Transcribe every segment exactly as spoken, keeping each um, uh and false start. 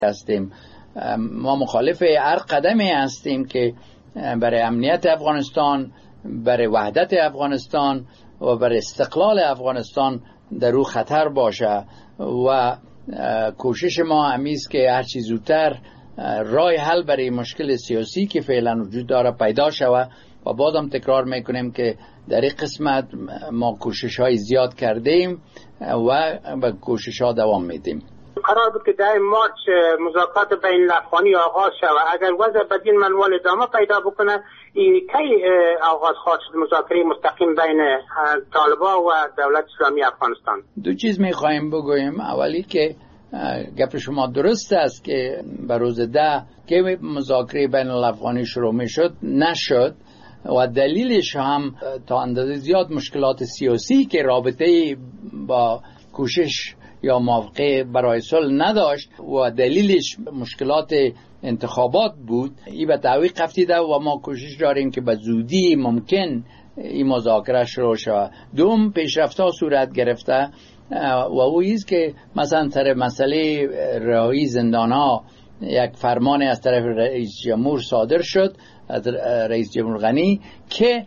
هستیم. ما مخالف هر قدمی هستیم که برای امنیت افغانستان، برای وحدت افغانستان و برای استقلال افغانستان در رو خطر باشه و کوشش ما همیست که هر چیز زودتر راه حل برای مشکل سیاسی که فعلا وجود داره پیدا شود. و بازم تکرار میکنیم که در این قسمت ما کوشش های زیاد کردیم و به کوشش ها دوام میدیم. قرار بود که در مارچ مذاکرات بین الافغانی آغاز شود. اگر وضع بدین منوال ادامه پیدا بکنه، کی آغاز خواهد شد مذاکره مستقیم بین طالبان و دولت اسلامی افغانستان؟ دو چیز میخوایم بگویم. اولی که گپ شما درست است که به روز ده که مذاکره بین الافغانی شروع میشد نشد و دلیلش هم تا اندازه زیاد مشکلات سیاسی که رابطه با کوشش یا موافقه برای صلح نداشت و دلیلش مشکلات انتخابات بود. این به تعویق افتیده و ما کوشش داریم که به زودی ممکن این مذاکره شروع شود. دوم پیشرفت‌ها صورت گرفته و او ایست که مثلا سر مسئله رهایی زندان‌ها یک فرمان از طرف رئیس جمهور صادر شد، از رئیس جمهور غنی، که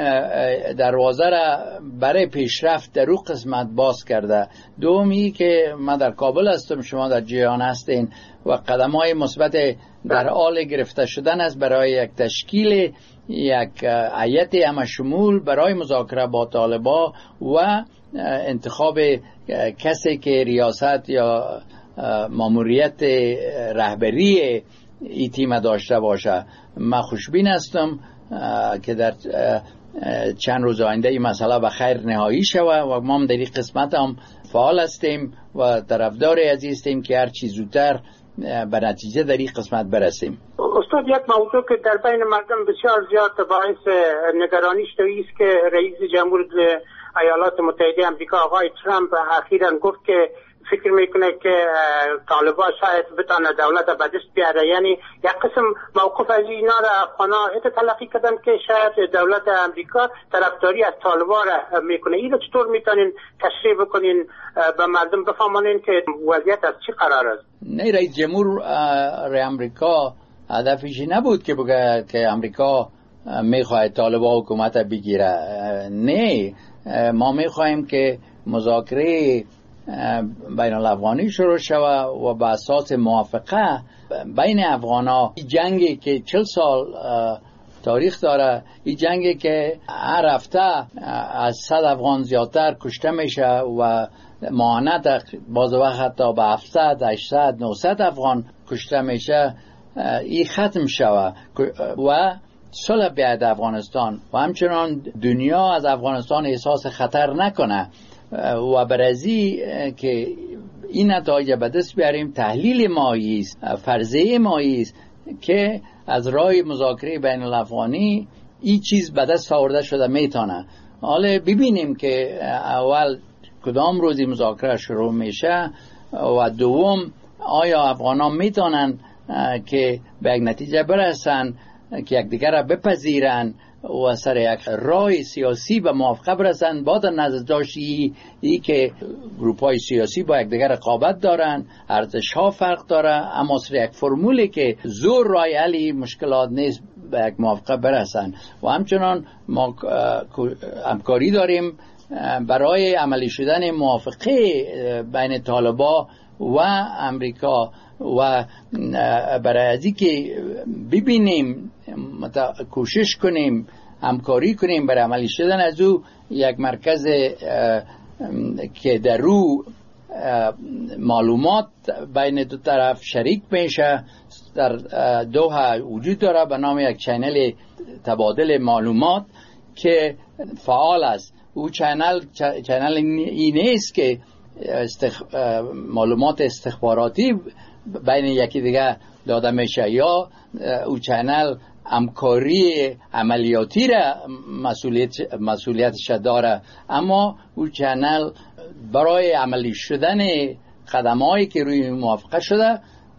دروازه را برای پیشرفت در او قسمت باز کرده. دومی که من در کابل هستم، شما در جیهان هستین و قدم‌های مثبت در حال گرفته شدن است برای یک تشکیل یک هیئت همشمول برای مذاکره با طالبان و انتخاب کسی که ریاست یا ماموریت رهبری این تیم داشته باشه. من خوشبین هستم که در چند روز آینده این مسئله به خیر نهایی شود و ما در این قسمت هم فعال هستیم و طرفدار عزیز هستیم که هر چیز زودتر به نتیجه در این قسمت برسیم. استاد، یک موضوع که در بین مردم بسیار زیاد باعث نگرانی شده است که رئیس جمهور ایالات متحده آمریکا آقای ترامپ اخیراً گفت که فکر میکنه که طالبان شاید بتونه دولت به دست بیاره. یعنی یک قسم موقف از اینا را افغانا تلقی کردن که شاید دولت امریکا طرفداری از طالبان را میکنه. اینو چطور میتونین تشریح بکنین به مردم بفهمونین که وضعیت از چی قرار است؟ نه، رئیس جمهور امریکا هدفش نبود که بگه که امریکا میخواد طالبان حکومت بگیره. نه، ما میخوایم که مذاکره بین الافغانی شروع شود و به اساس موافقه بین افغانا. این جنگی که چل سال تاریخ داره، این جنگی که هر هفته از صد افغان زیادتر کشته میشه و معاونت باز وقت حتی به هفتصد، هشتصد، نهصد افغان کشته میشه، این ختم شود و صلح بیاید افغانستان و همچنان دنیا از افغانستان احساس خطر نکنه. و برازی که این نتایج به دست بیاریم، تحلیل مایی است، فرضیه مایی است که از راه مذاکره بین الافغانی این چیز به دست آورده شده میتونه. حالا ببینیم که اول کدام روزی مذاکره شروع میشه و دوم آیا افغانان میتونن که به یک نتیجه برسن که یکدیگر را بپذیرن و سر یک راه سیاسی به موافقه برسن. با در نظر داشتی ای که گروپ‌های سیاسی با یکدیگر رقابت دارن، ارزش‌ها فرق داره، اما سر یک فرمولی که زور راه حل مشکلات نیست به یک موافقه برسن. و همچنان ما همکاری داریم برای عملی شدن موافقه بین طالبان و امریکا و برای ازی که ببینیم کوشش کنیم همکاری کنیم برای عملی شدن از او یک مرکز که در رو معلومات بین دو طرف شریک میشه در دوحه وجود داره به نام یک چینل تبادل معلومات که فعال است. او چینل چینل این نیست که استخ... معلومات استخباراتی بین یکی دیگه داده میشه یا او چینل همکاری عملیاتی را مسئولیت مسئولیتش داره، اما او چینل برای عملی شدن قدم‌هایی که روی موافقه شده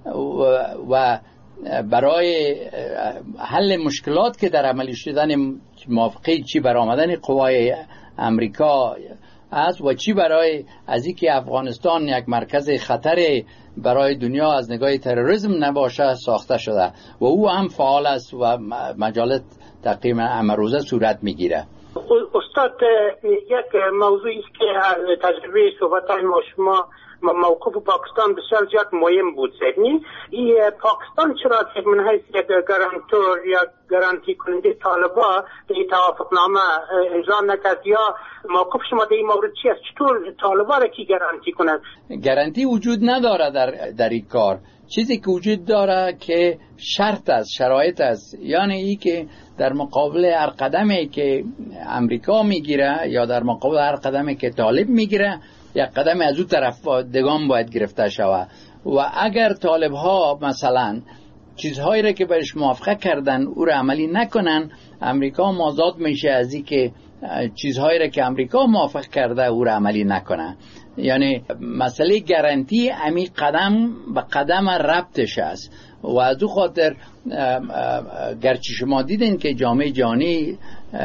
و برای حل مشکلات که در عملی شدن موافقه چی برآمدن قوای امریکا است و چی برای از اینکه افغانستان یک مرکز خطر برای دنیا از نگاه تروریسم نباشه ساخته شده و او هم فعال است و مجالس تقریبا امروزه صورت میگیره. استاد یک موضوعی است که تجربه صحبت‌های ما شما موقف پاکستان بسیار زیاد مهم بود. سیدنی این پاکستان چرا که من حیث یک گارانتور یا گارانتی کننده طالبا به این توافقنامه امضا نکرد یا موقف شما در این مورد چی است؟ چطور طالبا را کی گارانتی کنند؟ گارانتی وجود نداره در در این کار. چیزی که وجود داره که شرط است، شرایط است، یعنی ای که در مقابل هر قدمی که امریکا میگیره یا در مقابل هر قدمی که طالب میگیره یک قدم از اون طرف دگام باید گرفته شود و اگر طالب ها مثلا چیزهایی را که برش موافقه کردن او را عملی نکنن، امریکا مازاد میشه از این که چیزهایی را که امریکا موافق کرده او را عملی نکنه. یعنی مسئله گارانتی امی قدم به قدم ربطش است و از او خاطر گرچه شما دیدین که جامعه جهانی،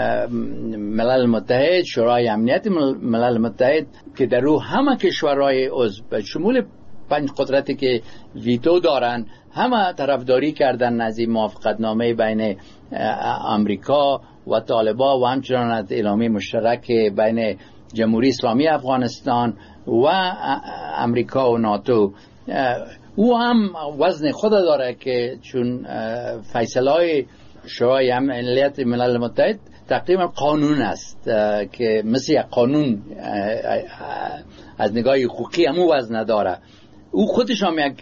ملل متحد، شورای امنیت ملل متحد که در او همه کشورهای عضو به شمول پنج قدرتی که ویتو دارن همه طرفداری کردن از این موافقتنامه بین امریکا و طالبان و همچنان از اعلامیه مشترک بین جمهوری اسلامی افغانستان و امریکا و ناتو. او هم وزن خود داره که چون فیصله های شورای امنیت ملل متحد تقریبا قانون است که مثل یک قانون از نگاه حقوقی هم وزن داره. او خودش هم یک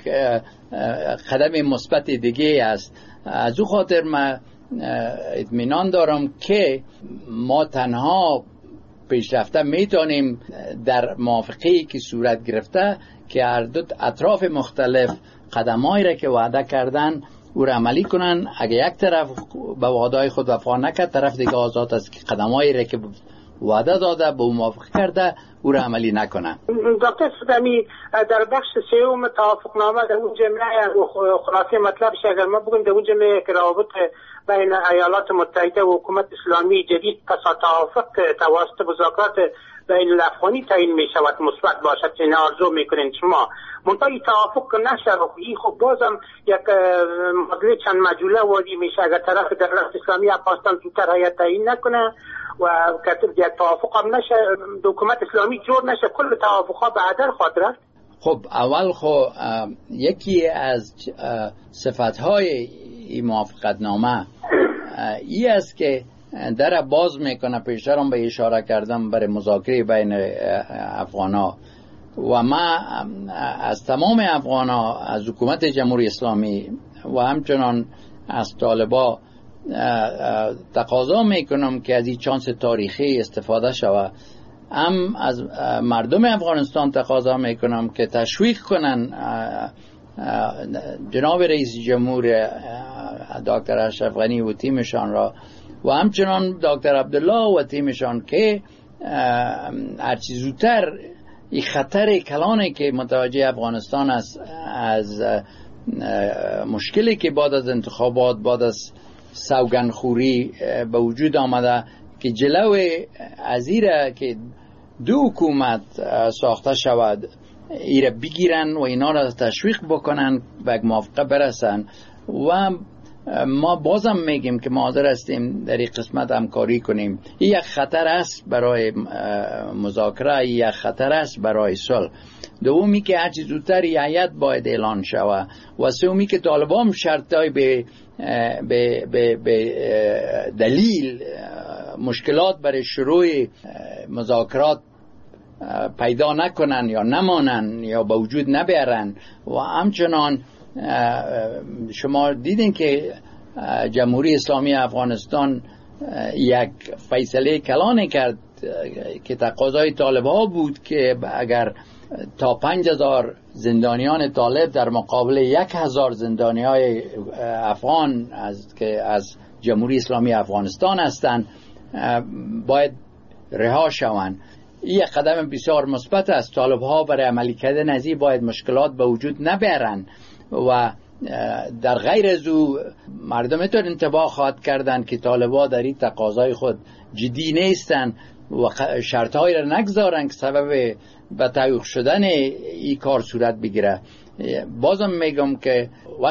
قدم مثبت دیگه است. از او خاطر من اطمینان دارم که ما تنها پیشرفته میتونیم در موافقه‌ای که صورت گرفته که هر دو اطراف مختلف قدمایی را که وعده کردن او را عملی کنن. اگه یک طرف به وعده‌های خود وفا نکرد، طرف دیگه آزاد است که قدمایی را که وعده داده به موافق کرده او را عملی نکنه. دکتر صدمی در بخش سوم توافقنامه در اون جمله خلاصه مطلبش اگر ما بگیم در اون جمله که روابط بین ایالات متحده و حکومت اسلامی جدید پس از توافق توسط مذاکرات بین الافغانی تعیین می شود مثبت باشد که آرزو میکنین شما منتهی توافق نشه این خب بازم یک مدل چند مجوله وادی میشه اگر طرف دولت اسلامی افغانستان زودتر هیئت تعیین نکنه و کتب یک توافق هم نشه حکومت اسلامی جور نشه کل توافقها به هدر خواهد رفت. خب اول خب یکی از صفتهای این موافقتنامه ای است که در باز میکنه. پیشترم به اشاره کردم برای مذاکره بین افغانا و ما از تمام افغانا از حکومت جمهوری اسلامی و همچنان از طالبا تقاضا میکنم که از این چانس تاریخی استفاده شود. هم از مردم افغانستان تقاضا میکنم که تشویق کنن جناب رئیس جمهور دکتر اشرف غنی و تیمشان را و همچنان دکتر عبدالله و تیمشان که هرچی زودتر این خطر کلانی که متوجه افغانستان است از مشکلی که بعد از انتخابات بعد از سوگندخوری به وجود آمده که جلو از ایره که دو حکومت ساخته شود ایره بگیرن و اینا را تشویق بکنن و موافقه برسن. و ما بازم میگیم که ما حاضر هستیم در این قسمت همکاری کنیم. این یک خطر است برای مذاکره، این یک خطر است برای صلح. دومی که هرچی زودتر هیئت باید اعلان شود و سومی که طالبان شرطای به به به به دلیل مشکلات برای شروع مذاکرات پیدا نکنن یا نمانن یا به وجود نبرن. و همچنان شما دیدین که جمهوری اسلامی افغانستان یک فیصله کلان کرد که تقاضای طالب‌ها بود که اگر تا پنج هزار زندانیان طالب در مقابل یک هزار زندانیای افغان از که از جمهوری اسلامی افغانستان هستند باید رها شوند. این یک قدم بسیار مثبت است. طالب‌ها برای عملی کردن از این باید مشکلات به وجود نبرند و در غیر از او مردم اینطور انتباه خواهد کردند که طالبان در این تقاضای خود جدی نیستن و شرطهایی را نگذارن که سبب به تعویق شدن این کار صورت بگیره. بازم میگم که